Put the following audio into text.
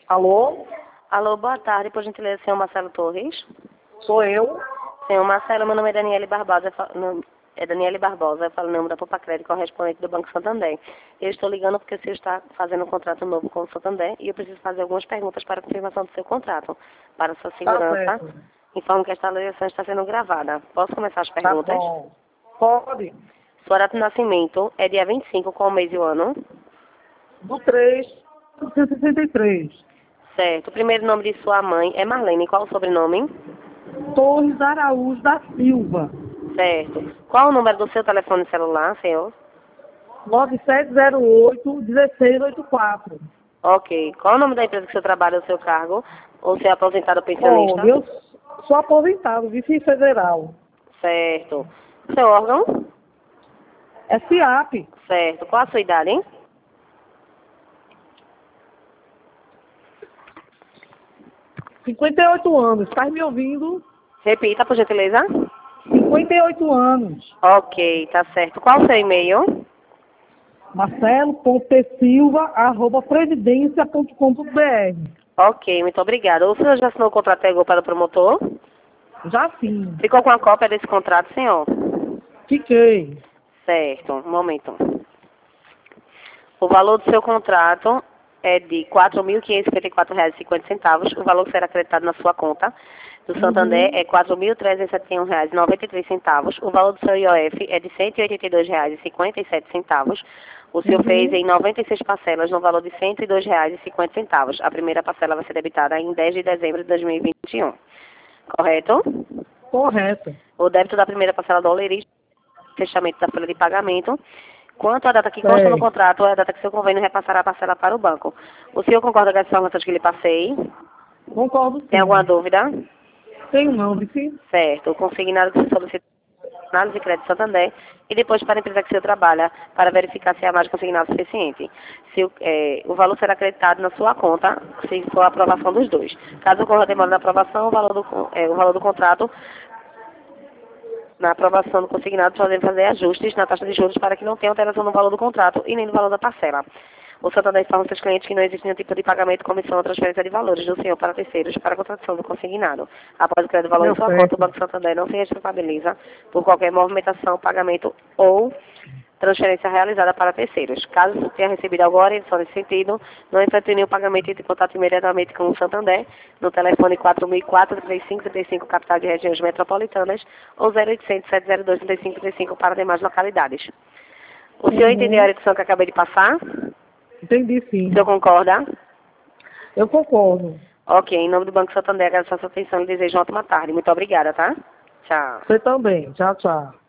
Alô? Alô, boa tarde, por gentileza, senhor Marcelo Torres. Sou eu. Senhor Marcelo, meu nome é Daniele Barbosa, eu falo em nome da Popacred, correspondente do Banco Santander. Eu estou ligando porque o senhor está fazendo um contrato novo com o Santander e eu preciso fazer algumas perguntas para a confirmação do seu contrato. Para a sua Tá segurança, certo. informo que esta ligação está sendo gravada. Posso começar as Tá perguntas? bom. Pode. Sua data de nascimento é dia 25, qual o mês e o ano? Do 3, 163. Certo. O primeiro nome de sua mãe é Marlene. Qual o sobrenome? Torres Araújo da Silva. Certo. Qual o número do seu telefone celular, senhor? 9708-1684. Ok. Qual o nome da empresa que o senhor trabalha, o seu cargo? Ou se é aposentado ou pensionista? Olha, eu sou aposentado, vice federal. Certo. Seu órgão? É CIAP. Certo. Qual a sua idade, hein? 58 anos. Tá me ouvindo? Repita, por gentileza. 58 anos. Ok, tá certo. Qual o seu e-mail? marcelo.silva@previdência.com.br. Ok, muito obrigada. O senhor já assinou o contrato e pegou para o promotor? Já sim. Ficou com a cópia desse contrato, senhor? Fiquei. Certo. Um momento. O valor do seu contrato é de R$ 4.554,50. O valor que será acreditado na sua conta do Santander é R$ 4.371,93. O valor do seu IOF é de R$ 182,57. O senhor fez em 96 parcelas no valor de R$ 102,50. A primeira parcela vai ser debitada em 10 de dezembro de 2021. Correto? Correto. O débito da primeira parcela do dólar fechamento da folha de pagamento. Quanto à data que consta no Sei. contrato, é a data que seu convênio repassará a parcela para o banco. O senhor concorda com as informações que lhe passei? Concordo Tem alguma sim. dúvida? Tenho não, vice. Certo. O consignado que se solicita análise de crédito Santander e depois para a empresa que o senhor trabalha para verificar se há mais consignado suficiente. Se o valor será acreditado na sua conta se for a aprovação dos dois. Caso ocorra demora na aprovação, o valor do contrato na aprovação do consignado, podemos fazer ajustes na taxa de juros para que não tenha alteração no valor do contrato e nem no valor da parcela. O Santander informa aos seus clientes que não existe nenhum tipo de pagamento, comissão ou transferência de valores do senhor para terceiros para a contratação do consignado. Após o crédito de valor em Deu sua conta, o certo. Banco Santander não se responsabiliza por qualquer movimentação, pagamento ou transferência realizada para terceiros. Caso você tenha recebido alguma orientação nesse sentido, não efetue nenhum pagamento e entre em contato imediatamente com o Santander no telefone 4004-3535, capital de regiões metropolitanas, ou 0800-702-3535 para demais localidades. O senhor entendeu a orientação que eu acabei de passar? Entendi O sim. senhor concorda? Eu concordo. Ok, em nome do Banco Santander, agradeço a sua atenção e desejo uma ótima tarde. Muito obrigada, tá? Tchau. Você também. Tchau, tchau.